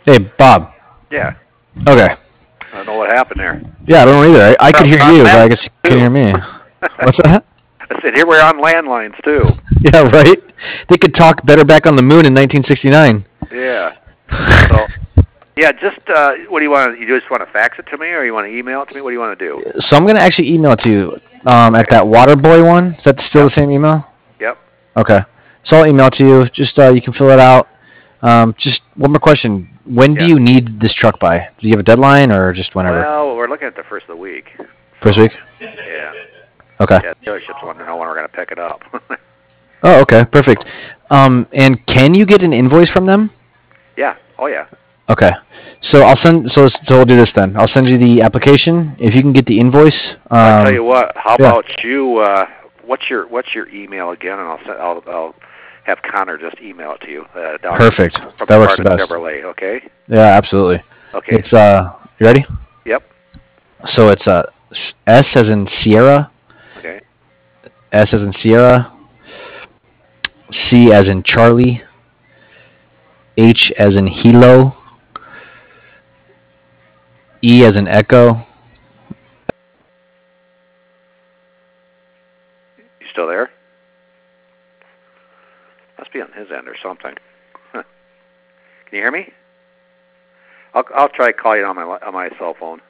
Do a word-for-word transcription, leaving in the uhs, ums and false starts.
Hey, Bob. Yeah. Okay. I don't know what happened there. Yeah, I don't know either. I, I could hear We're on you, but I landlines guess you couldn't too. hear me. What's that? I said, here we're on landlines too. Yeah, right? They could talk better back on the moon in nineteen sixty-nine. Yeah. So, yeah, just, uh, what do you want to, you just want to fax it to me or you want to email it to me? What do you want to do? So I'm going to actually email it to you um, at Okay. that Waterboy one. Is that still Yep. the same email? Yep. Okay. So I'll email it to you. Just uh, you can fill it out. Um, just one more question. When do Yeah. you need this truck by? Do you have a deadline or just whenever? Well, we're looking at the first of the week. First So, week? yeah. Okay. Yeah, the dealerships want to know when we're going to pick it up. Oh, okay. Perfect. Um, and can you get an invoice from them? Yeah. Oh, yeah. Okay. So I'll send. So, so we'll do this then. I'll send you the application. If you can get the invoice. Um, I tell you what. How yeah. about you? Uh, what's your What's your email again? And I'll send. I'll, I'll have Connor just email it to you. Uh, down Perfect. From That works the Spartan best. Chevrolet. Okay. Yeah, absolutely. Okay. It's uh. You ready? Yep. So it's uh S as in Sierra. Okay. S as in Sierra. C as in Charlie. H as in Hilo. E as in Echo. You still there? Must be on his end or something. Huh. Can you hear me? I'll I'll try to call you on my on my cell phone.